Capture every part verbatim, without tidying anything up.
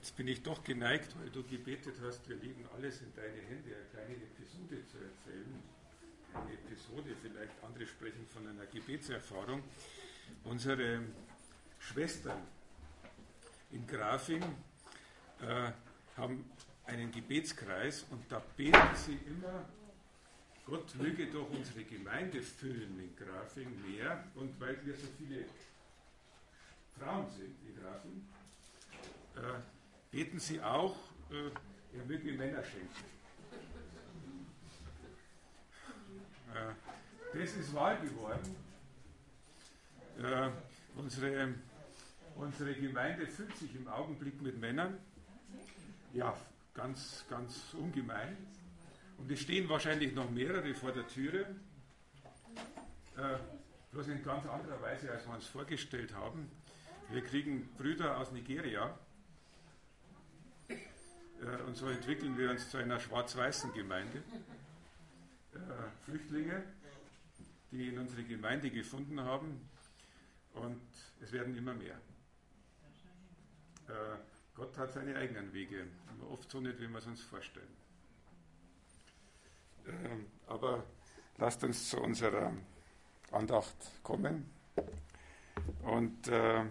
jetzt bin ich doch geneigt, weil du gebetet hast, wir legen alles in deine Hände, eine kleine Episode zu erzählen. Eine Episode, vielleicht andere sprechen von einer Gebetserfahrung. Unsere Schwestern in Grafing äh, haben einen Gebetskreis und da beten sie immer, Gott möge doch unsere Gemeinde füllen in Grafing mehr, und weil wir so viele Frauen sind in Grafing, äh, beten sie auch, äh, er möge Männer schenken. Äh, das ist wahr geworden. Äh, unsere, unsere Gemeinde füllt sich im Augenblick mit Männern. Ja, ganz, ganz ungemein. Und es stehen wahrscheinlich noch mehrere vor der Türe. Äh, bloß in ganz anderer Weise, als wir uns vorgestellt haben. Wir kriegen Brüder aus Nigeria. Äh, und so entwickeln wir uns zu einer schwarz-weißen Gemeinde. Äh, Flüchtlinge, die in unsere Gemeinde gefunden haben. Und es werden immer mehr. Äh, Gott hat seine eigenen Wege, aber oft so nicht, wie wir es uns vorstellen. Ähm, aber lasst uns zu unserer Andacht kommen. Und äh,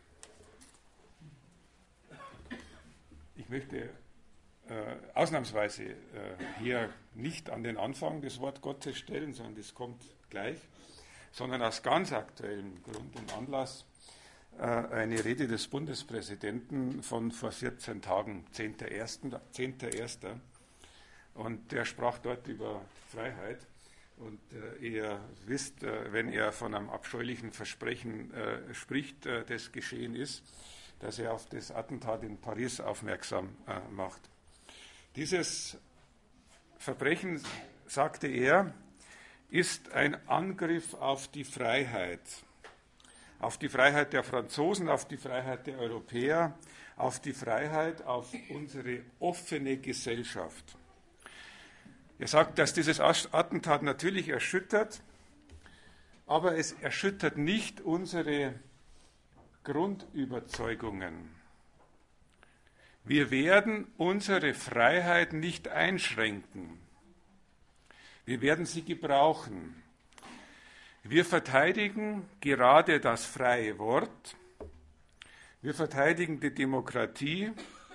ich möchte äh, ausnahmsweise äh, hier nicht an den Anfang des Wort Gottes stellen, sondern das kommt gleich, sondern aus ganz aktuellem Grund und Anlass äh, eine Rede des Bundespräsidenten von vor vierzehn Tagen, zehnter erster Und der sprach dort über Freiheit. Und äh, ihr wisst, äh, wenn er von einem abscheulichen Versprechen äh, spricht, äh, das geschehen ist, dass er auf das Attentat in Paris aufmerksam äh, macht. Dieses Verbrechen, sagte er, ist ein Angriff auf die Freiheit. Auf die Freiheit der Franzosen, auf die Freiheit der Europäer, auf die Freiheit, auf unsere offene Gesellschaft. Er sagt, dass dieses Attentat natürlich erschüttert, aber es erschüttert nicht unsere Grundüberzeugungen. Wir werden unsere Freiheit nicht einschränken. Wir werden sie gebrauchen. Wir verteidigen gerade das freie Wort. Wir verteidigen die Demokratie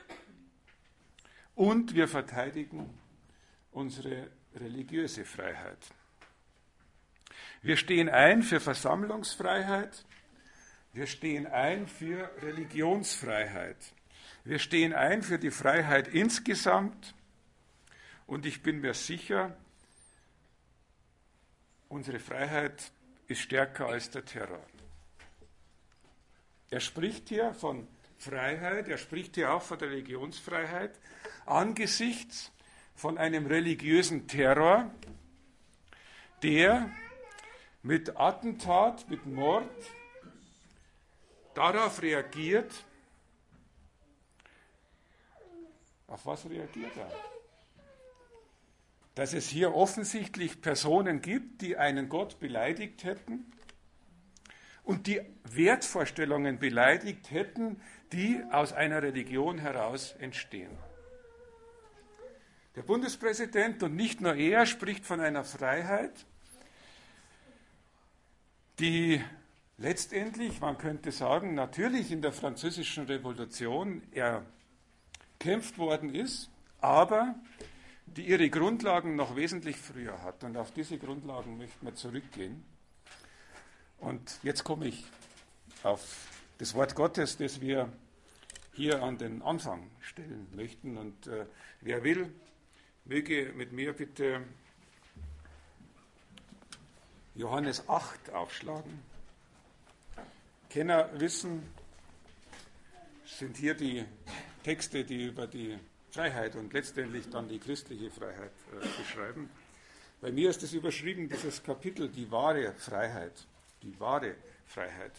und wir verteidigen unsere religiöse Freiheit. Wir stehen ein für Versammlungsfreiheit. Wir stehen ein für Religionsfreiheit. Wir stehen ein für die Freiheit insgesamt. Und ich bin mir sicher, unsere Freiheit ist stärker als der Terror. Er spricht hier von Freiheit, er spricht hier auch von der Religionsfreiheit angesichts von einem religiösen Terror, der mit Attentat, mit Mord darauf reagiert. Auf was reagiert er? Dass es hier offensichtlich Personen gibt, die einen Gott beleidigt hätten und die Wertvorstellungen beleidigt hätten, die aus einer Religion heraus entstehen. Der Bundespräsident und nicht nur er spricht von einer Freiheit, die letztendlich, man könnte sagen, natürlich in der Französischen Revolution erkämpft worden ist, aber die ihre Grundlagen noch wesentlich früher hat. Und auf diese Grundlagen möchten wir zurückgehen. Und jetzt komme ich auf das Wort Gottes, das wir hier an den Anfang stellen möchten. Und äh, wer will, möge mit mir bitte Johannes acht aufschlagen. Kenner wissen, sind hier die Texte, die über die Freiheit und letztendlich dann die christliche Freiheit äh, beschreiben. Bei mir ist es überschrieben, dieses Kapitel, die wahre Freiheit. Die wahre Freiheit.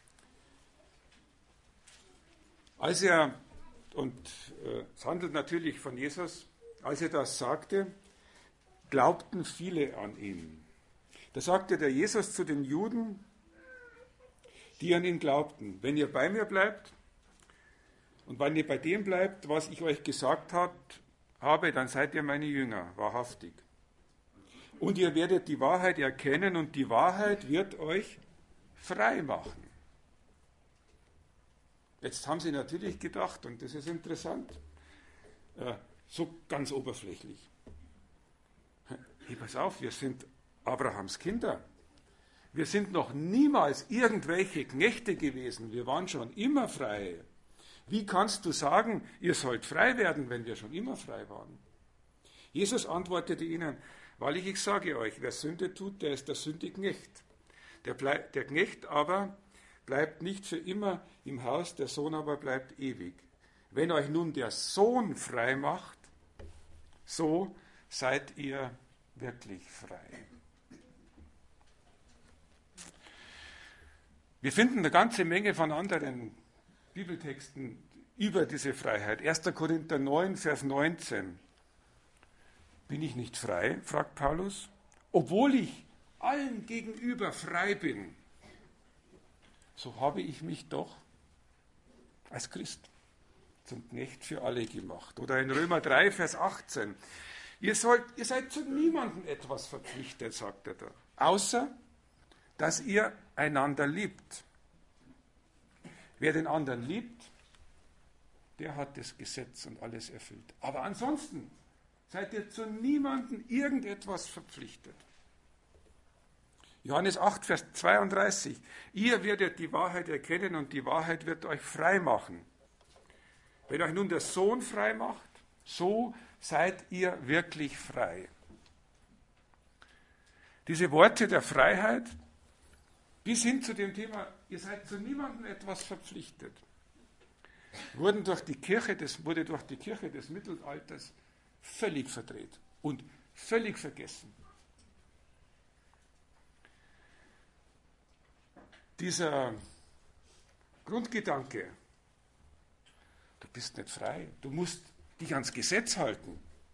Als er, und äh, es handelt natürlich von Jesus, als er das sagte, glaubten viele an ihn. Da sagte der Jesus zu den Juden, die an ihn glaubten, wenn ihr bei mir bleibt Und wenn ihr bei dem bleibt, was ich euch gesagt habt, habe, dann seid ihr meine Jünger, wahrhaftig. Und ihr werdet die Wahrheit erkennen und die Wahrheit wird euch frei machen. Jetzt haben sie natürlich gedacht, und das ist interessant, äh, so ganz oberflächlich. Hey, pass auf, wir sind Abrahams Kinder. Wir sind noch niemals irgendwelche Knechte gewesen. Wir waren schon immer frei. Wie kannst du sagen, ihr sollt frei werden, wenn wir schon immer frei waren? Jesus antwortete ihnen, wahrlich, ich sage euch, wer Sünde tut, der ist der Sünde-Knecht. Der, Ble- der Knecht aber bleibt nicht für immer im Haus, der Sohn aber bleibt ewig. Wenn euch nun der Sohn frei macht, so seid ihr wirklich frei. Wir finden eine ganze Menge von anderen Bibeltexten über diese Freiheit. erster Korinther neun, Vers neunzehn. Bin ich nicht frei, fragt Paulus, obwohl ich allen gegenüber frei bin, so habe ich mich doch als Christ zum Knecht für alle gemacht. Oder in Römer drei, Vers achtzehn. Ihr, sollt, ihr seid zu niemandem etwas verpflichtet, sagt er da, außer dass ihr einander liebt. Wer den anderen liebt, der hat das Gesetz und alles erfüllt. Aber ansonsten seid ihr zu niemandem irgendetwas verpflichtet. Johannes acht, Vers zweiunddreißig. Ihr werdet die Wahrheit erkennen und die Wahrheit wird euch frei machen. Wenn euch nun der Sohn frei macht, so seid ihr wirklich frei. Diese Worte der Freiheit bis hin zu dem Thema, ihr seid zu niemandem etwas verpflichtet, wurden durch die Kirche des, wurde durch die Kirche des Mittelalters völlig verdreht und völlig vergessen. Dieser Grundgedanke, du bist nicht frei, du musst dich ans Gesetz halten,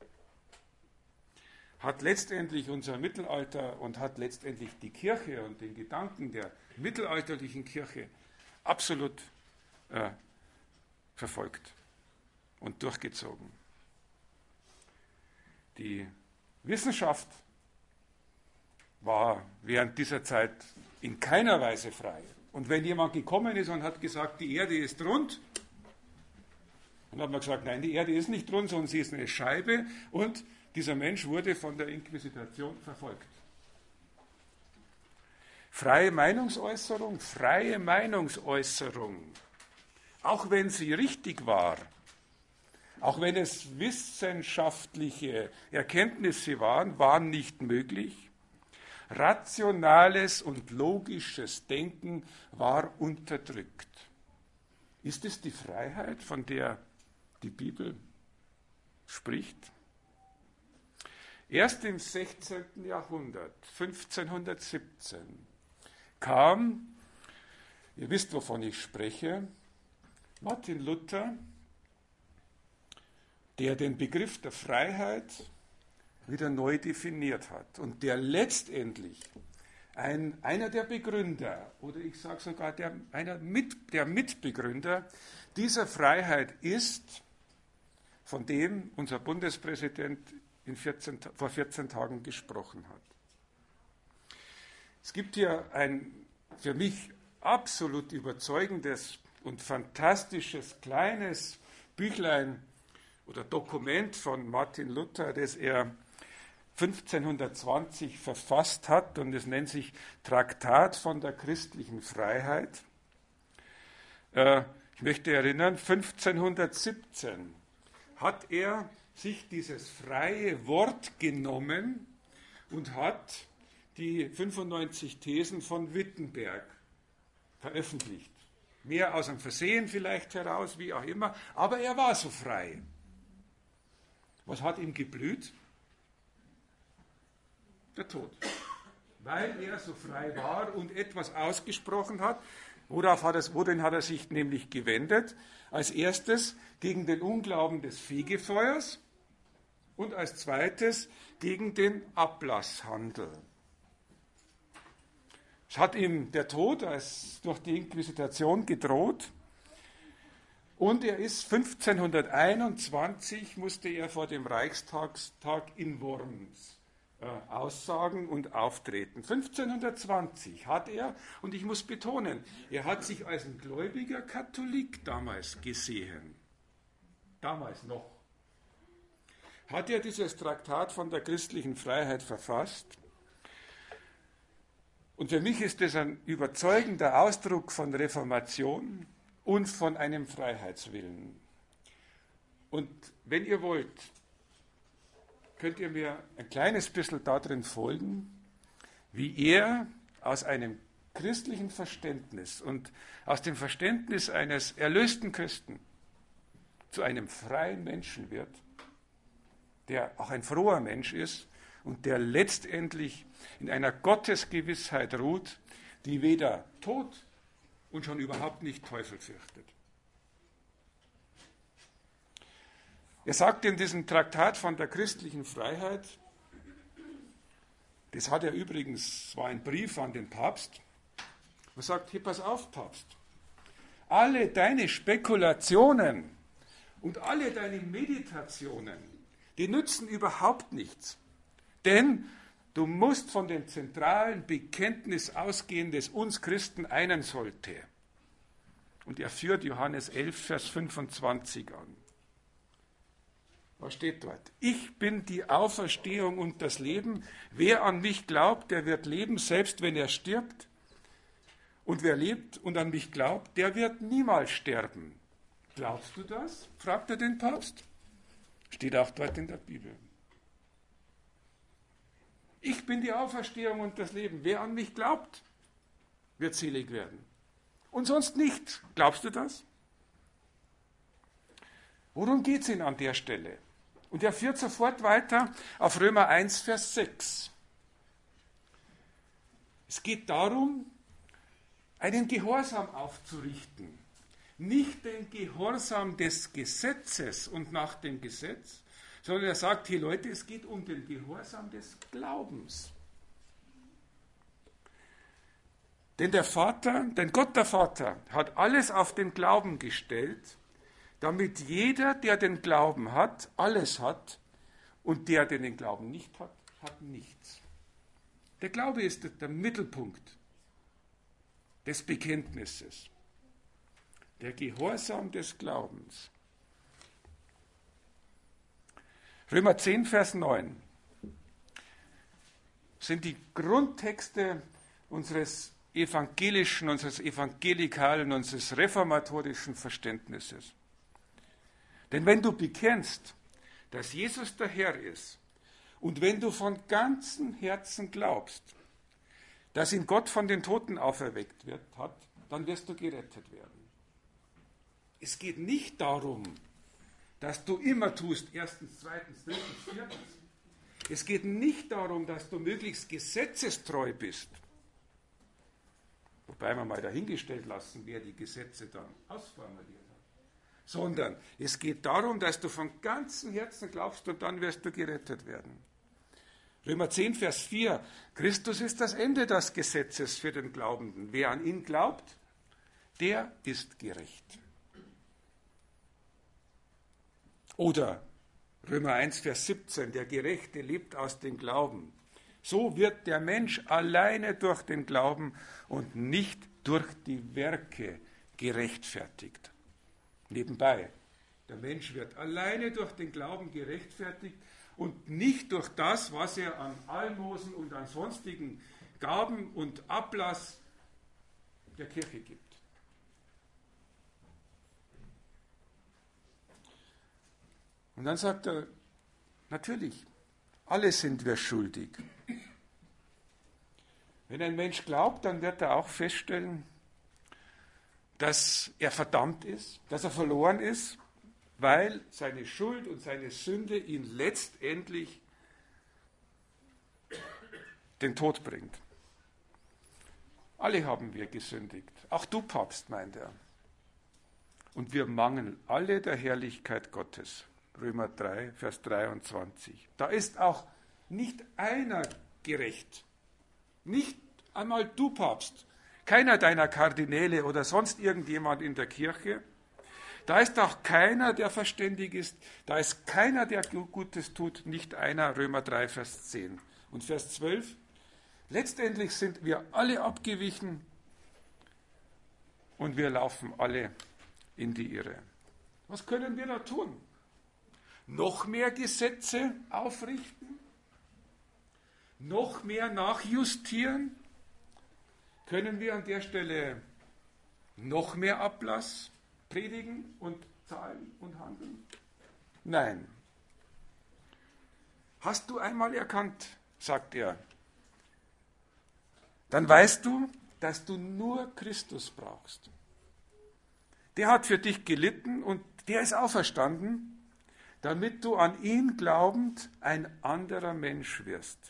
hat letztendlich unser Mittelalter und hat letztendlich die Kirche und den Gedanken der mittelalterlichen Kirche absolut äh, verfolgt und durchgezogen. Die Wissenschaft war während dieser Zeit in keiner Weise frei. Und wenn jemand gekommen ist und hat gesagt, die Erde ist rund, dann hat man gesagt, nein, die Erde ist nicht rund, sondern sie ist eine Scheibe und dieser Mensch wurde von der Inquisition verfolgt. Freie Meinungsäußerung, freie Meinungsäußerung, auch wenn sie richtig war, auch wenn es wissenschaftliche Erkenntnisse waren, waren nicht möglich. Rationales und logisches Denken war unterdrückt. Ist es die Freiheit, von der die Bibel spricht? Erst im sechzehnten Jahrhundert, fünfzehnhundertsiebzehn, kam, ihr wisst, wovon ich spreche, Martin Luther, der den Begriff der Freiheit wieder neu definiert hat und der letztendlich ein, einer der Begründer, oder ich sage sogar der, einer mit, der Mitbegründer dieser Freiheit ist, von dem unser Bundespräsident in vierzehn, vor vierzehn Tagen gesprochen hat. Es gibt hier ein für mich absolut überzeugendes und fantastisches kleines Büchlein oder Dokument von Martin Luther, das er fünfzehnhundertzwanzig verfasst hat, und es nennt sich Traktat von der christlichen Freiheit. Äh, ich möchte erinnern, fünfzehnhundertsiebzehn hat er sich dieses freie Wort genommen und hat die fünfundneunzig Thesen von Wittenberg veröffentlicht. Mehr aus einem Versehen vielleicht heraus, wie auch immer, aber er war so frei. Was hat ihm geblüht? Der Tod. Weil er so frei war und etwas ausgesprochen hat, worauf hat er, worin hat er sich nämlich gewendet? Als erstes gegen den Unglauben des Fegefeuers und als zweites gegen den Ablasshandel. Es hat ihm der Tod als durch die Inquisition gedroht. Und er ist fünfzehnhunderteinundzwanzig, musste er vor dem Reichstag in Worms äh, aussagen und auftreten. fünfzehnhundertzwanzig hat er, und ich muss betonen, er hat sich als ein gläubiger Katholik damals gesehen. Damals noch. Hat er dieses Traktat von der christlichen Freiheit verfasst. Und für mich ist das ein überzeugender Ausdruck von Reformation und von einem Freiheitswillen. Und wenn ihr wollt, könnt ihr mir ein kleines bisschen darin folgen, wie er aus einem christlichen Verständnis und aus dem Verständnis eines erlösten Christen zu einem freien Menschen wird, der auch ein froher Mensch ist und der letztendlich in einer Gottesgewissheit ruht, die weder Tod und schon überhaupt nicht Teufel fürchtet. Er sagt in diesem Traktat von der christlichen Freiheit, das hat er übrigens, war ein Brief an den Papst, er sagt, hier, pass auf, Papst, alle deine Spekulationen und alle deine Meditationen, die nützen überhaupt nichts. Denn du musst von dem zentralen Bekenntnis ausgehen, das uns Christen einen sollte. Und er führt Johannes elf, Vers fünfundzwanzig an. Was steht dort? Ich bin die Auferstehung und das Leben. Wer an mich glaubt, der wird leben, selbst wenn er stirbt. Und wer lebt und an mich glaubt, der wird niemals sterben. Glaubst du das? Fragt er den Papst. Steht auch dort in der Bibel. Ich bin die Auferstehung und das Leben. Wer an mich glaubt, wird selig werden. Und sonst nicht. Glaubst du das? Worum geht es Ihnen an der Stelle? Und er führt sofort weiter auf Römer eins, Vers sechs. Es geht darum, einen Gehorsam aufzurichten. Nicht den Gehorsam des Gesetzes und nach dem Gesetz, sondern er sagt, hey Leute, es geht um den Gehorsam des Glaubens. Denn der Vater, denn Gott der Vater hat alles auf den Glauben gestellt, damit jeder, der den Glauben hat, alles hat und der, der den Glauben nicht hat, hat nichts. Der Glaube ist der Mittelpunkt des Bekenntnisses. Der Gehorsam des Glaubens. Römer zehn, Vers neun sind die Grundtexte unseres evangelischen, unseres evangelikalen, unseres reformatorischen Verständnisses. Denn wenn du bekennst, dass Jesus der Herr ist und wenn du von ganzem Herzen glaubst, dass ihn Gott von den Toten auferweckt wird, hat, dann wirst du gerettet werden. Es geht nicht darum, dass du immer tust, erstens, zweitens, drittens, viertens. Es geht nicht darum, dass du möglichst gesetzestreu bist. Wobei wir mal dahingestellt lassen, wer die Gesetze dann ausformuliert hat. Sondern es geht darum, dass du von ganzem Herzen glaubst und dann wirst du gerettet werden. Römer zehn, Vers vier. Christus ist das Ende des Gesetzes für den Glaubenden. Wer an ihn glaubt, der ist gerecht. Oder Römer eins, Vers siebzehn, der Gerechte lebt aus dem Glauben. So wird der Mensch alleine durch den Glauben und nicht durch die Werke gerechtfertigt. Nebenbei, der Mensch wird alleine durch den Glauben gerechtfertigt und nicht durch das, was er an Almosen und an sonstigen Gaben und Ablass der Kirche gibt. Und dann sagt er, natürlich, alle sind wir schuldig. Wenn ein Mensch glaubt, dann wird er auch feststellen, dass er verdammt ist, dass er verloren ist, weil seine Schuld und seine Sünde ihn letztendlich den Tod bringt. Alle haben wir gesündigt, auch du, Papst, meint er. Und wir mangeln alle der Herrlichkeit Gottes. Römer drei, Vers dreiundzwanzig. Da ist auch nicht einer gerecht. Nicht einmal du, Papst. Keiner deiner Kardinäle oder sonst irgendjemand in der Kirche. Da ist auch keiner, der verständig ist. Da ist keiner, der Gutes tut. Nicht einer. Römer drei, Vers zehn. Und Vers zwölf. Letztendlich sind wir alle abgewichen und wir laufen alle in die Irre. Was können wir da tun? Noch mehr Gesetze aufrichten? Noch mehr nachjustieren? Können wir an der Stelle noch mehr Ablass predigen und zahlen und handeln? Nein. Hast du einmal erkannt, sagt er, dann weißt du, dass du nur Christus brauchst. Der hat für dich gelitten und der ist auferstanden, damit du an ihn glaubend ein anderer Mensch wirst.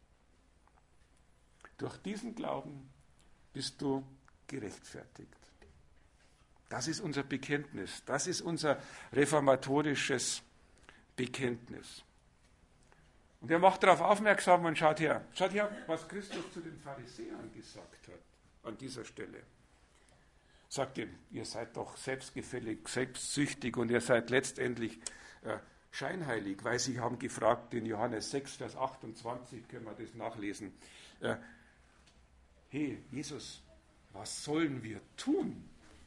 Durch diesen Glauben bist du gerechtfertigt. Das ist unser Bekenntnis. Das ist unser reformatorisches Bekenntnis. Und er macht darauf aufmerksam und schaut her. Schaut her, was Christus zu den Pharisäern gesagt hat an dieser Stelle. Sagt ihm, ihr seid doch selbstgefällig, selbstsüchtig und ihr seid letztendlich äh, scheinheilig, weil sie haben gefragt, in Johannes sechs, Vers achtundzwanzig, können wir das nachlesen. Äh, hey, Jesus, was sollen wir tun,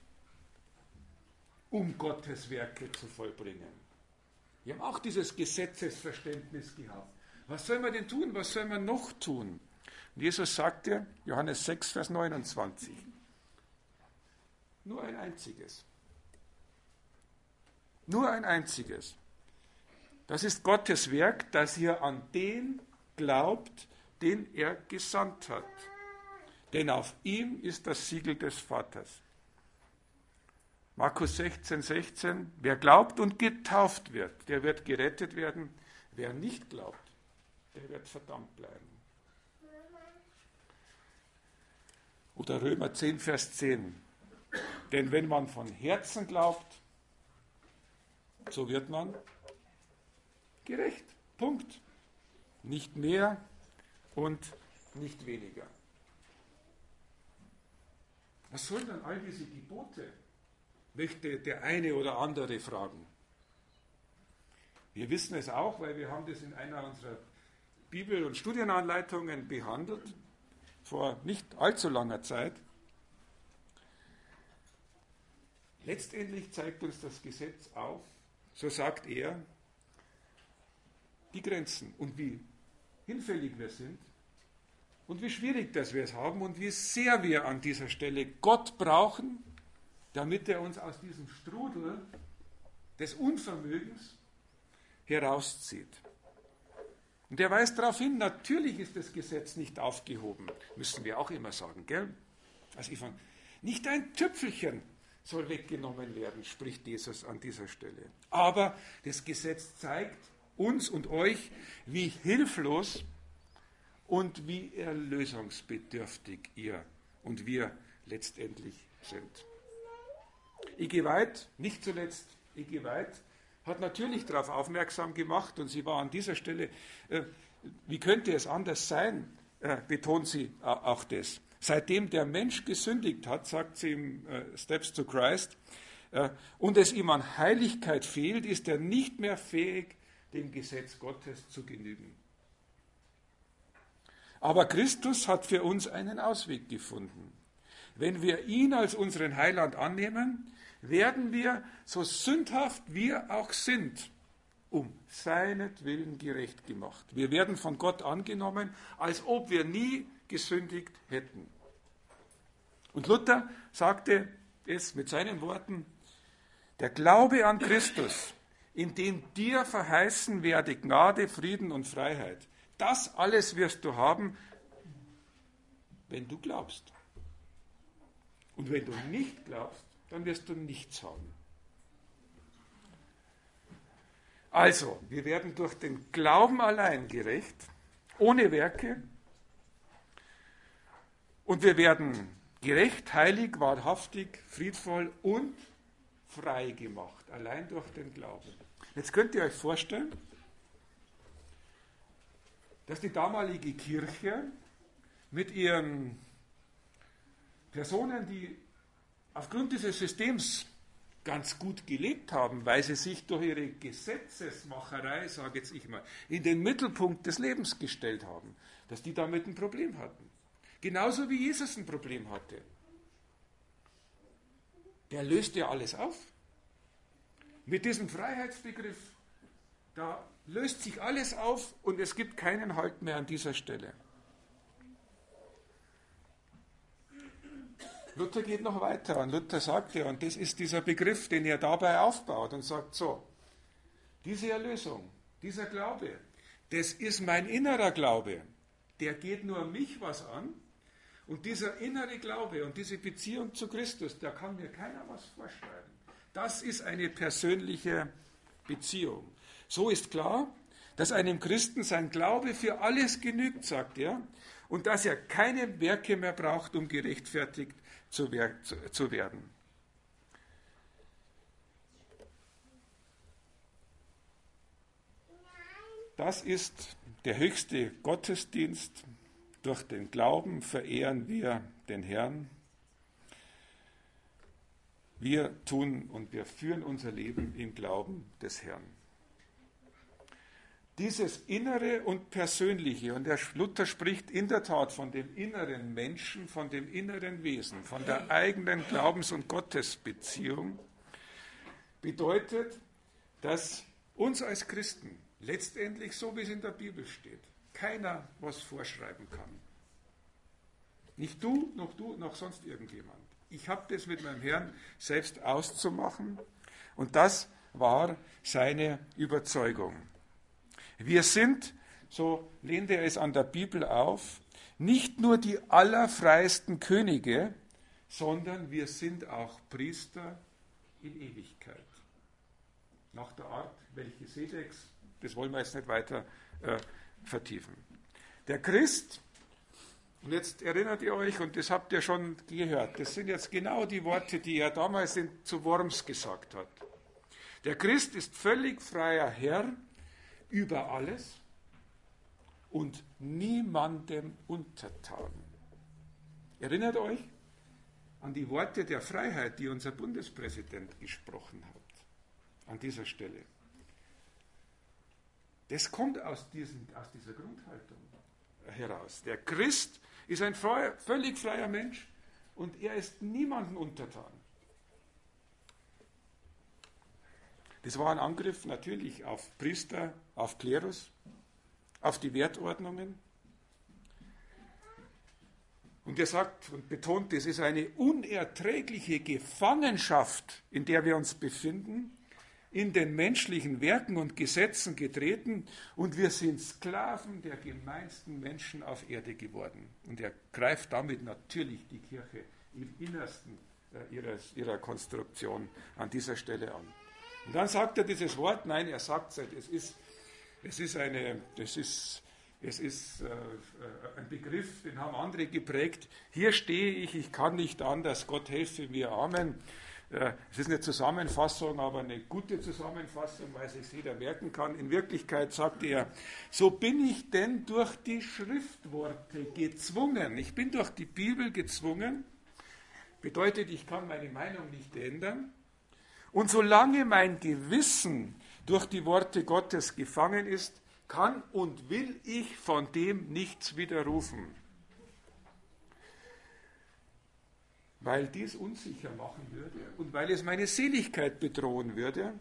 um Gottes Werke zu vollbringen? Wir haben auch dieses Gesetzesverständnis gehabt. Was soll man denn tun? Was soll man noch tun? Und Jesus sagte, Johannes sechs, Vers neunundzwanzig, nur ein einziges. Nur ein einziges. Das ist Gottes Werk, dass ihr an den glaubt, den er gesandt hat. Denn auf ihm ist das Siegel des Vaters. Markus sechzehn, sechzehn, wer glaubt und getauft wird, der wird gerettet werden. Wer nicht glaubt, der wird verdammt bleiben. Oder Römer zehn, Vers zehn. Denn wenn man von Herzen glaubt, so wird man gerecht. Punkt. Nicht mehr und nicht weniger. Was sollen dann all diese Gebote? Möchte der eine oder andere fragen. Wir wissen es auch, weil wir haben das in einer unserer Bibel- und Studienanleitungen behandelt, vor nicht allzu langer Zeit. Letztendlich zeigt uns das Gesetz auf, so sagt er, die Grenzen und wie hinfällig wir sind und wie schwierig dass wir es haben und wie sehr wir an dieser Stelle Gott brauchen, damit er uns aus diesem Strudel des Unvermögens herauszieht. Und er weist darauf hin, natürlich ist das Gesetz nicht aufgehoben, müssen wir auch immer sagen, gell? Also ich fand, nicht ein Tüpfelchen soll weggenommen werden, spricht Jesus an dieser Stelle. Aber das Gesetz zeigt uns und euch, wie hilflos und wie erlösungsbedürftig ihr und wir letztendlich sind. I G White, nicht zuletzt I G White, hat natürlich darauf aufmerksam gemacht und sie war an dieser Stelle, äh, wie könnte es anders sein, äh, betont sie äh, auch das. Seitdem der Mensch gesündigt hat, sagt sie im äh, Steps to Christ, äh, und es ihm an Heiligkeit fehlt, ist er nicht mehr fähig, dem Gesetz Gottes zu genügen. Aber Christus hat für uns einen Ausweg gefunden. Wenn wir ihn als unseren Heiland annehmen, werden wir, so sündhaft wir auch sind, um seinetwillen gerecht gemacht. Wir werden von Gott angenommen, als ob wir nie gesündigt hätten. Und Luther sagte es mit seinen Worten, der Glaube an Christus, in dem dir verheißen werde Gnade, Frieden und Freiheit, das alles wirst du haben, wenn du glaubst. Und wenn du nicht glaubst, dann wirst du nichts haben. Also, wir werden durch den Glauben allein gerecht, ohne Werke, und wir werden gerecht, heilig, wahrhaftig, friedvoll und frei gemacht, allein durch den Glauben. Jetzt könnt ihr euch vorstellen, dass die damalige Kirche mit ihren Personen, die aufgrund dieses Systems ganz gut gelebt haben, weil sie sich durch ihre Gesetzesmacherei, sage jetzt ich mal, in den Mittelpunkt des Lebens gestellt haben, dass die damit ein Problem hatten. Genauso wie Jesus ein Problem hatte. Der löst ja alles auf. Mit diesem Freiheitsbegriff, da löst sich alles auf und es gibt keinen Halt mehr an dieser Stelle. Luther geht noch weiter und Luther sagt ja, und das ist dieser Begriff, den er dabei aufbaut und sagt so, diese Erlösung, dieser Glaube, das ist mein innerer Glaube, der geht nur mich was an und dieser innere Glaube und diese Beziehung zu Christus, da kann mir keiner was vorschreiben. Das ist eine persönliche Beziehung. So ist klar, dass einem Christen sein Glaube für alles genügt, sagt er, und dass er keine Werke mehr braucht, um gerechtfertigt zu werden. Das ist der höchste Gottesdienst. Durch den Glauben verehren wir den Herrn. Wir tun und wir führen unser Leben im Glauben des Herrn. Dieses Innere und Persönliche, und der Luther spricht in der Tat von dem inneren Menschen, von dem inneren Wesen, von der eigenen Glaubens- und Gottesbeziehung, bedeutet, dass uns als Christen letztendlich, so wie es in der Bibel steht, keiner was vorschreiben kann. Nicht du, noch du, noch sonst irgendjemand. Ich habe das mit meinem Herrn selbst auszumachen und das war seine Überzeugung. Wir sind, so lehnt er es an der Bibel auf, nicht nur die allerfreiesten Könige, sondern wir sind auch Priester in Ewigkeit. Nach der Art Melchisedeks, das wollen wir jetzt nicht weiter äh, vertiefen. Der Christ, und jetzt erinnert ihr euch, und das habt ihr schon gehört, das sind jetzt genau die Worte, die er damals in, zu Worms gesagt hat. Der Christ ist völlig freier Herr über alles und niemandem untertan. Erinnert euch an die Worte der Freiheit, die unser Bundespräsident gesprochen hat, an dieser Stelle. Das kommt aus, diesen, aus dieser Grundhaltung heraus. Der Christ ist ein freier, völlig freier Mensch und er ist niemandem untertan. Das war ein Angriff natürlich auf Priester, auf Klerus, auf die Wertordnungen. Und er sagt und betont, das ist eine unerträgliche Gefangenschaft, in der wir uns befinden, in den menschlichen Werken und Gesetzen getreten und wir sind Sklaven der gemeinsten Menschen auf Erde geworden. Und er greift damit natürlich die Kirche im Innersten äh, ihres, ihrer Konstruktion an dieser Stelle an. Und dann sagt er dieses Wort, nein, er sagt es, es ist, es ist, eine, es ist, es ist äh, ein Begriff, den haben andere geprägt. Hier stehe ich, ich kann nicht anders, Gott helfe mir, Amen. Äh, es ist eine Zusammenfassung, aber eine gute Zusammenfassung, weil sich jeder merken kann. In Wirklichkeit sagt er, so bin ich denn durch die Schriftworte gezwungen. Ich bin durch die Bibel gezwungen, bedeutet, ich kann meine Meinung nicht ändern. Und solange mein Gewissen durch die Worte Gottes gefangen ist, kann und will ich von dem nichts widerrufen. Weil dies unsicher machen würde und weil es meine Seligkeit bedrohen würde,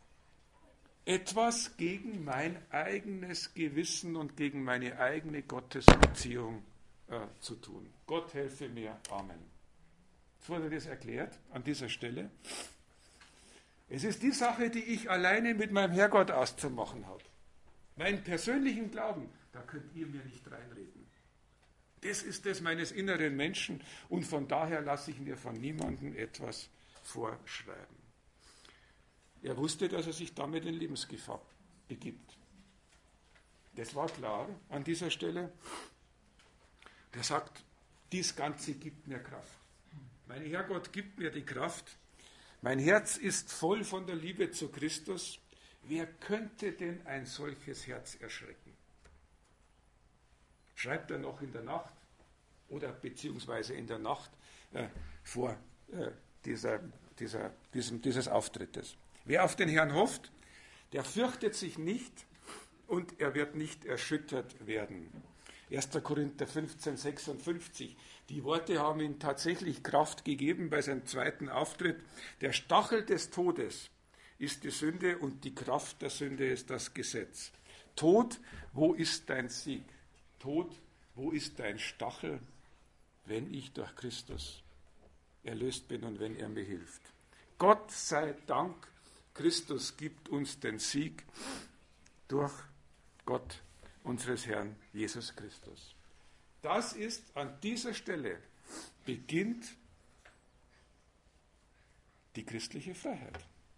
etwas gegen mein eigenes Gewissen und gegen meine eigene Gottesbeziehung äh, zu tun. Gott helfe mir. Amen. Jetzt wurde das erklärt an dieser Stelle. Es ist die Sache, die ich alleine mit meinem Herrgott auszumachen habe. Meinen persönlichen Glauben, da könnt ihr mir nicht reinreden. Das ist das meines inneren Menschen und von daher lasse ich mir von niemandem etwas vorschreiben. Er wusste, dass er sich damit in Lebensgefahr begibt. Das war klar an dieser Stelle. Der sagt, dies Ganze gibt mir Kraft. Mein Herrgott gibt mir die Kraft. Mein Herz ist voll von der Liebe zu Christus. Wer könnte denn ein solches Herz erschrecken? Schreibt er noch in der Nacht oder beziehungsweise in der Nacht äh, vor äh, dieser, dieser, diesem, dieses Auftrittes. Wer auf den Herrn hofft, der fürchtet sich nicht und er wird nicht erschüttert werden. erster Korinther fünfzehn, sechsundfünfzig. Die Worte haben ihm tatsächlich Kraft gegeben bei seinem zweiten Auftritt. Der Stachel des Todes ist die Sünde und die Kraft der Sünde ist das Gesetz. Tod, wo ist dein Sieg? Tod, wo ist dein Stachel, wenn ich durch Christus erlöst bin und wenn er mir hilft? Gott sei Dank, Christus gibt uns den Sieg durch Gott, unseres Herrn Jesus Christus. Das ist an dieser Stelle, beginnt die christliche Freiheit.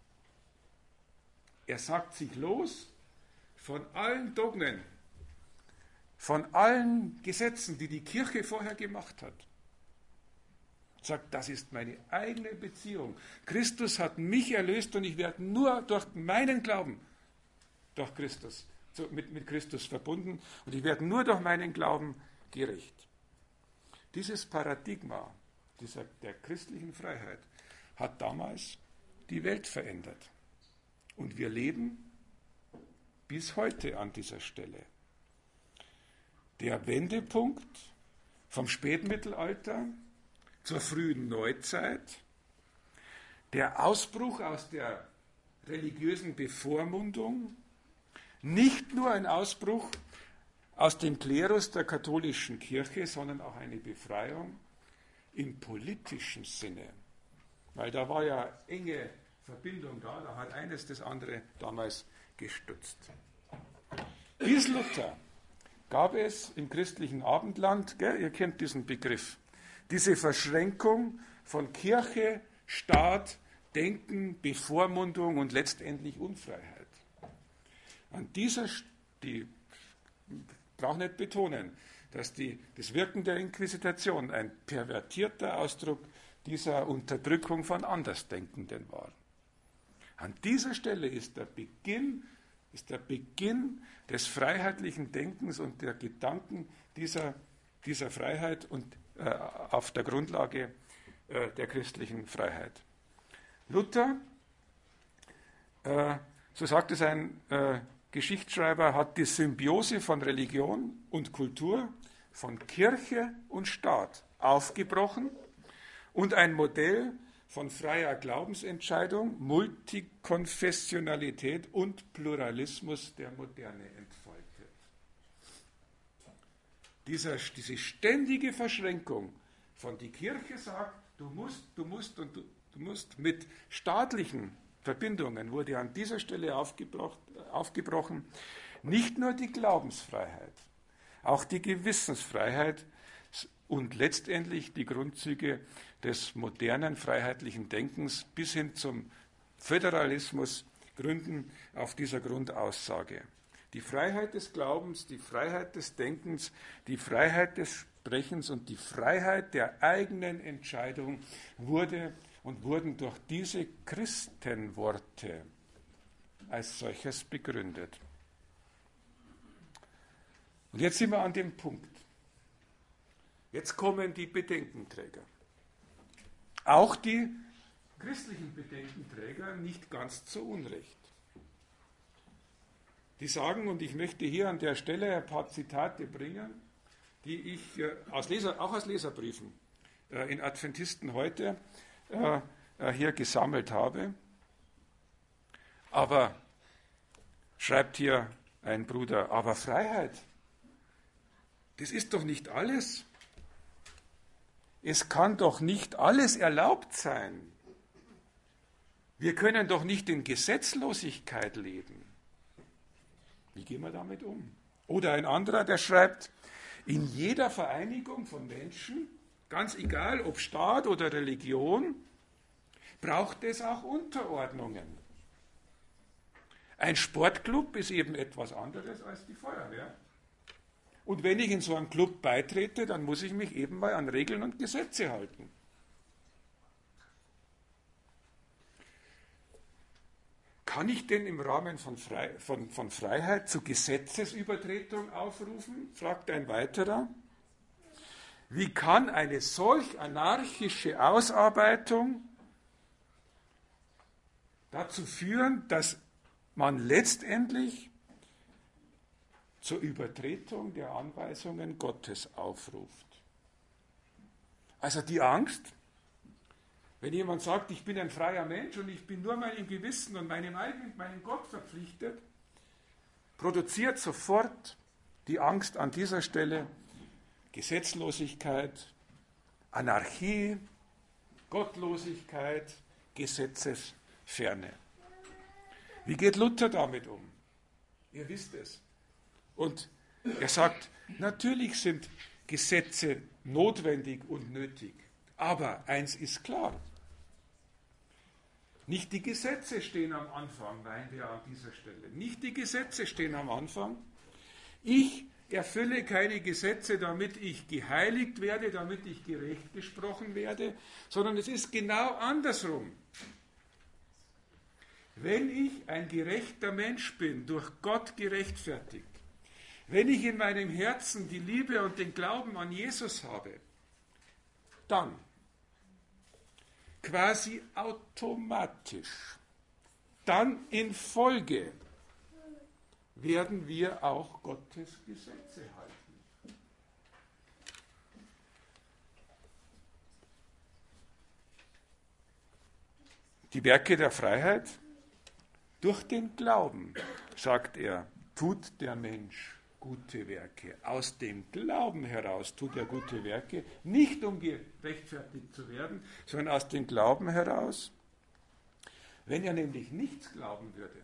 Er sagt sich los von allen Dogmen, von allen Gesetzen, die die Kirche vorher gemacht hat. Er sagt, das ist meine eigene Beziehung. Christus hat mich erlöst und ich werde nur durch meinen Glauben durch Christus, so mit, mit Christus verbunden und ich werde nur durch meinen Glauben gerecht. Dieses Paradigma dieser, der christlichen Freiheit hat damals die Welt verändert. Und wir leben bis heute an dieser Stelle. Der Wendepunkt vom Spätmittelalter zur frühen Neuzeit, der Ausbruch aus der religiösen Bevormundung, nicht nur ein Ausbruch aus dem Klerus der katholischen Kirche, sondern auch eine Befreiung im politischen Sinne. Weil da war ja enge Verbindung da, da hat eines das andere damals gestützt. Bis Luther gab es im christlichen Abendland, gell, ihr kennt diesen Begriff, diese Verschränkung von Kirche, Staat, Denken, Bevormundung und letztendlich Unfreiheit. An dieser, die brauche nicht betonen, dass die, das Wirken der Inquisition ein pervertierter Ausdruck dieser Unterdrückung von Andersdenkenden war. An dieser Stelle ist der Beginn, ist der Beginn des freiheitlichen Denkens und der Gedanken dieser, dieser Freiheit und äh, auf der Grundlage äh, der christlichen Freiheit. Luther, äh, so sagt es ein äh, Geschichtsschreiber, hat die Symbiose von Religion und Kultur, von Kirche und Staat aufgebrochen und ein Modell von freier Glaubensentscheidung, Multikonfessionalität und Pluralismus der Moderne entfaltet. Dieser, diese ständige Verschränkung von die Kirche sagt, du musst, du musst und du, du musst mit staatlichen Verbindungen wurde an dieser Stelle aufgebrochen. Nicht nur die Glaubensfreiheit, auch die Gewissensfreiheit und letztendlich die Grundzüge des modernen freiheitlichen Denkens bis hin zum Föderalismus gründen auf dieser Grundaussage. Die Freiheit des Glaubens, die Freiheit des Denkens, die Freiheit des Sprechens und die Freiheit der eigenen Entscheidung wurde und wurden durch diese Christenworte als solches begründet. Und jetzt sind wir an dem Punkt. Jetzt kommen die Bedenkenträger. Auch die christlichen Bedenkenträger nicht ganz zu Unrecht. Die sagen, und ich möchte hier an der Stelle ein paar Zitate bringen, die ich aus Leser, auch aus Leserbriefen in Adventisten heute hier gesammelt habe. Aber, schreibt hier ein Bruder, aber Freiheit, das ist doch nicht alles. Es kann doch nicht alles erlaubt sein. Wir können doch nicht in Gesetzlosigkeit leben. Wie gehen wir damit um? Oder ein anderer, der schreibt, in jeder Vereinigung von Menschen, ganz egal ob Staat oder Religion, braucht es auch Unterordnungen. Ein Sportclub ist eben etwas anderes als die Feuerwehr. Und wenn ich in so einen Club beitrete, dann muss ich mich eben mal an Regeln und Gesetze halten. Kann ich denn im Rahmen von, Frei, von, von Freiheit zu Gesetzesübertretung aufrufen? Fragt ein weiterer. Wie kann eine solch anarchische Ausarbeitung dazu führen, dass man letztendlich zur Übertretung der Anweisungen Gottes aufruft. Also die Angst, wenn jemand sagt, ich bin ein freier Mensch und ich bin nur meinem Gewissen und meinem eigenen, meinem Gott verpflichtet, produziert sofort die Angst an dieser Stelle Gesetzlosigkeit, Anarchie, Gottlosigkeit, Gesetzesferne. Wie geht Luther damit um? Ihr wisst es. Und er sagt, natürlich sind Gesetze notwendig und nötig, aber eins ist klar. Nicht die Gesetze stehen am Anfang, meint er an dieser Stelle. Nicht die Gesetze stehen am Anfang. Ich erfülle keine Gesetze, damit ich geheiligt werde, damit ich gerecht gesprochen werde, sondern es ist genau andersrum. Wenn ich ein gerechter Mensch bin, durch Gott gerechtfertigt, wenn ich in meinem Herzen die Liebe und den Glauben an Jesus habe, dann quasi automatisch, dann in Folge werden wir auch Gottes Gesetze halten. Die Werke der Freiheit, durch den Glauben, sagt er, tut der Mensch gute Werke. Aus dem Glauben heraus tut er gute Werke, nicht um gerechtfertigt zu werden, sondern aus dem Glauben heraus. Wenn er nämlich nichts glauben würde,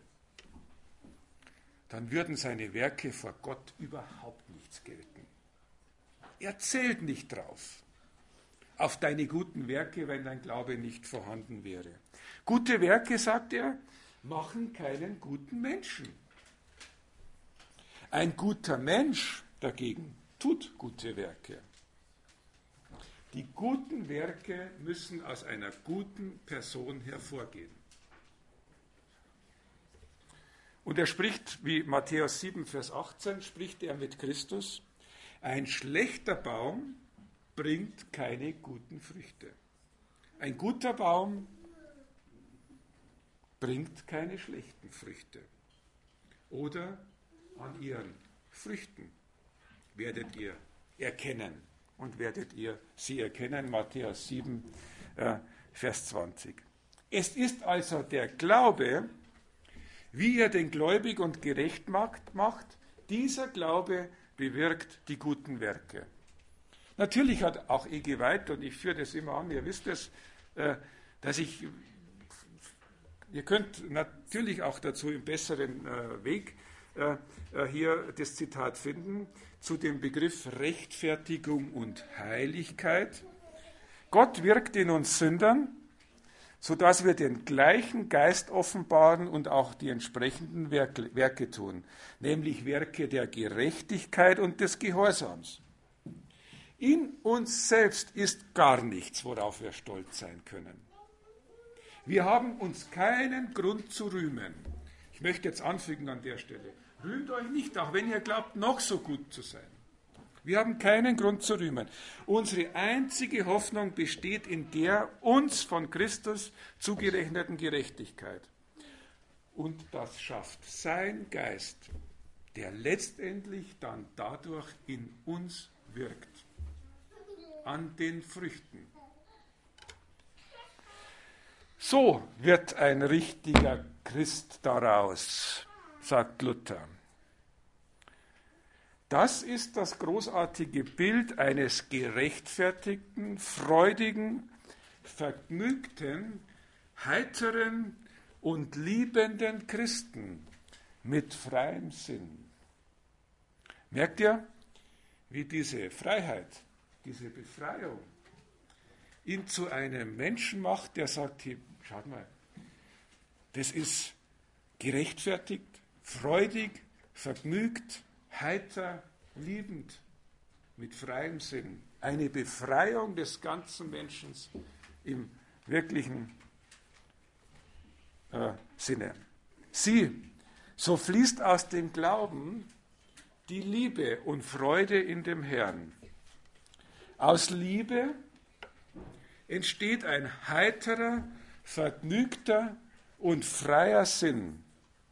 dann würden seine Werke vor Gott überhaupt nichts gelten. Er zählt nicht drauf, auf deine guten Werke, wenn dein Glaube nicht vorhanden wäre. Gute Werke, sagt er, machen keinen guten Menschen. Ein guter Mensch dagegen tut gute Werke. Die guten Werke müssen aus einer guten Person hervorgehen. Und er spricht, wie Matthäus sieben, Vers achtzehn, spricht er mit Christus, ein schlechter Baum bringt keine guten Früchte. Ein guter Baum bringt keine schlechten Früchte. Oder an ihren Früchten werdet ihr erkennen und werdet ihr sie erkennen. Matthäus sieben, äh, Vers zwanzig. Es ist also der Glaube, wie er den gläubig und gerecht macht, dieser Glaube bewirkt die guten Werke. Natürlich hat auch E G White, und ich führe das immer an, ihr wisst es, äh, dass ich, ihr könnt natürlich auch dazu im besseren äh, Weg äh, hier das Zitat finden, zu dem Begriff Rechtfertigung und Heiligkeit. Gott wirkt in uns Sündern, sodass wir den gleichen Geist offenbaren und auch die entsprechenden Werke, Werke tun, nämlich Werke der Gerechtigkeit und des Gehorsams. In uns selbst ist gar nichts, worauf wir stolz sein können. Wir haben uns keinen Grund zu rühmen. Ich möchte jetzt anfügen an der Stelle, rühmt euch nicht, auch wenn ihr glaubt, noch so gut zu sein. Wir haben keinen Grund zu rühmen. Unsere einzige Hoffnung besteht in der uns von Christus zugerechneten Gerechtigkeit. Und das schafft sein Geist, der letztendlich dann dadurch in uns wirkt. An den Früchten. So wird ein richtiger Christ daraus, sagt Luther. Das ist das großartige Bild eines gerechtfertigten, freudigen, vergnügten, heiteren und liebenden Christen mit freiem Sinn. Merkt ihr, wie diese Freiheit, diese Befreiung ihn zu einem Menschen macht, der sagt, hey, schaut mal, das ist gerechtfertigt, freudig, vergnügt, heiter, liebend, mit freiem Sinn. Eine Befreiung des ganzen Menschen im wirklichen äh, Sinne. Sie, so fließt aus dem Glauben die Liebe und Freude in dem Herrn. Aus Liebe entsteht ein heiterer, vergnügter und freier Sinn,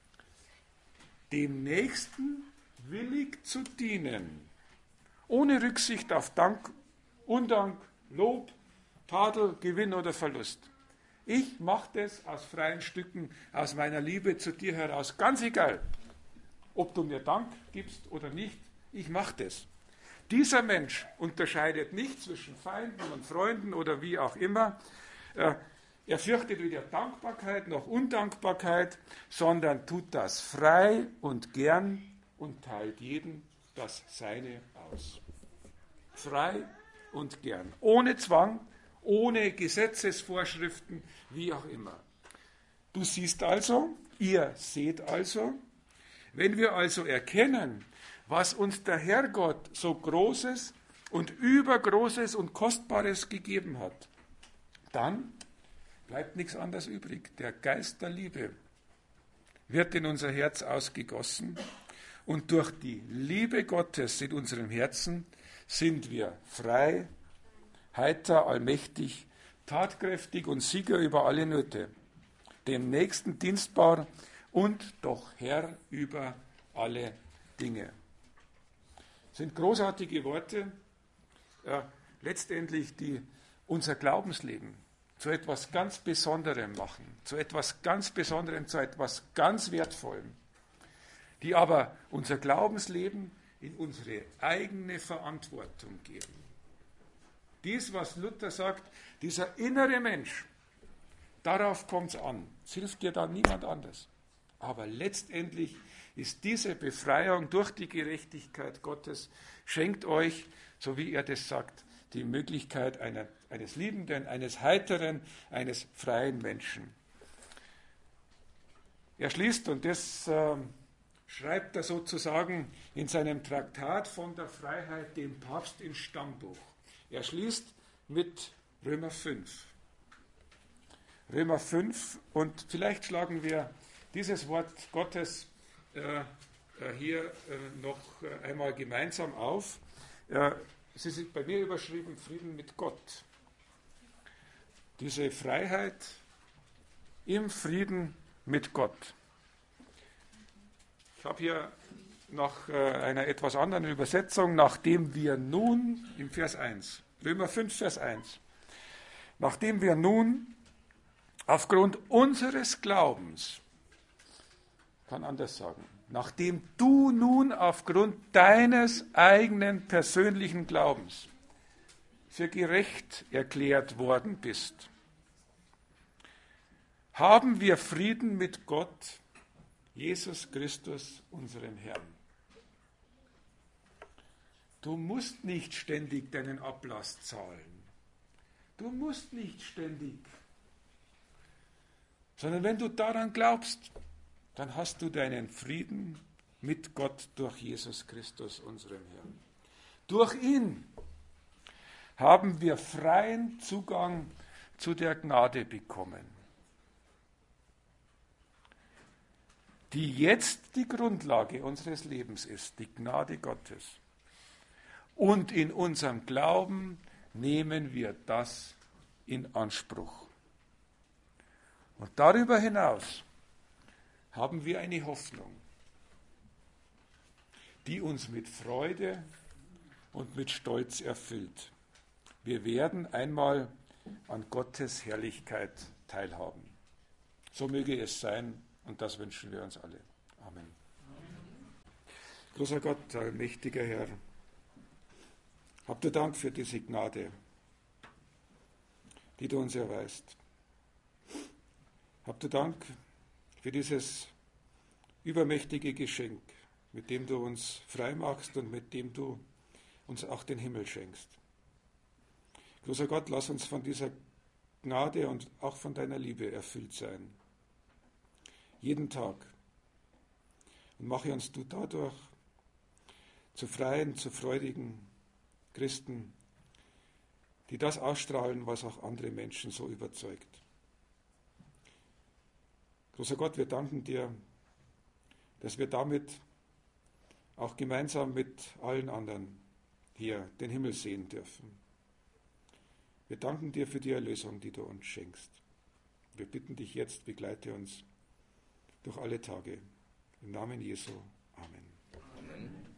dem Nächsten willig zu dienen, ohne Rücksicht auf Dank, Undank, Lob, Tadel, Gewinn oder Verlust. Ich mache das aus freien Stücken, aus meiner Liebe zu dir heraus, ganz egal, ob du mir Dank gibst oder nicht, ich mache das. Dieser Mensch unterscheidet nicht zwischen Feinden und Freunden oder wie auch immer. Er fürchtet weder Dankbarkeit noch Undankbarkeit, sondern tut das frei und gern und teilt jedem das Seine aus. Frei und gern, ohne Zwang, ohne Gesetzesvorschriften, wie auch immer. Du siehst also, ihr seht also, wenn wir also erkennen, was uns der Herrgott so Großes und Übergroßes und Kostbares gegeben hat, dann bleibt nichts anderes übrig. Der Geist der Liebe wird in unser Herz ausgegossen und durch die Liebe Gottes in unserem Herzen sind wir frei, heiter, allmächtig, tatkräftig und Sieger über alle Nöte, dem Nächsten dienstbar und doch Herr über alle Dinge. Das sind großartige Worte, äh, letztendlich die unser Glaubensleben zu etwas ganz Besonderem machen, zu etwas ganz Besonderem, zu etwas ganz Wertvollem, die aber unser Glaubensleben in unsere eigene Verantwortung geben. Dies, was Luther sagt, dieser innere Mensch, darauf kommt es an. Es hilft dir dann niemand anders. Aber letztendlich ist diese Befreiung durch die Gerechtigkeit Gottes, schenkt euch, so wie er das sagt, die Möglichkeit einer, eines liebenden, eines heiteren, eines freien Menschen. Er schließt, und das äh, schreibt er sozusagen in seinem Traktat von der Freiheit, dem Papst ins Stammbuch. Er schließt mit Römer fünf. Römer fünf, und vielleicht schlagen wir dieses Wort Gottes äh, hier äh, noch einmal gemeinsam auf. Äh, es ist bei mir überschrieben, Frieden mit Gott. Diese Freiheit im Frieden mit Gott. Ich habe hier nach äh, einer etwas anderen Übersetzung, nachdem wir nun, im Vers eins, Römer fünf, Vers eins, nachdem wir nun aufgrund unseres Glaubens, kann anders sagen, nachdem du nun aufgrund deines eigenen persönlichen Glaubens für gerecht erklärt worden bist, haben wir Frieden mit Gott, Jesus Christus, unserem Herrn. Du musst nicht ständig deinen Ablass zahlen. Du musst nicht ständig. Sondern wenn du daran glaubst, dann hast du deinen Frieden mit Gott durch Jesus Christus, unserem Herrn. Durch ihn haben wir freien Zugang zu der Gnade bekommen, die jetzt die Grundlage unseres Lebens ist, die Gnade Gottes. Und in unserem Glauben nehmen wir das in Anspruch. Und darüber hinaus haben wir eine Hoffnung, die uns mit Freude und mit Stolz erfüllt. Wir werden einmal an Gottes Herrlichkeit teilhaben. So möge es sein, und das wünschen wir uns alle. Amen. Großer Gott, allmächtiger Herr, habt ihr Dank für diese Gnade, die du uns erweist. Habt ihr Dank für dieses übermächtige Geschenk, mit dem du uns frei machst und mit dem du uns auch den Himmel schenkst. Großer Gott, lass uns von dieser Gnade und auch von deiner Liebe erfüllt sein. Jeden Tag. Und mache uns du dadurch zu freien, zu freudigen Christen, die das ausstrahlen, was auch andere Menschen so überzeugt. Großer Gott, wir danken dir, dass wir damit auch gemeinsam mit allen anderen hier den Himmel sehen dürfen. Wir danken dir für die Erlösung, die du uns schenkst. Wir bitten dich jetzt, begleite uns durch alle Tage. Im Namen Jesu.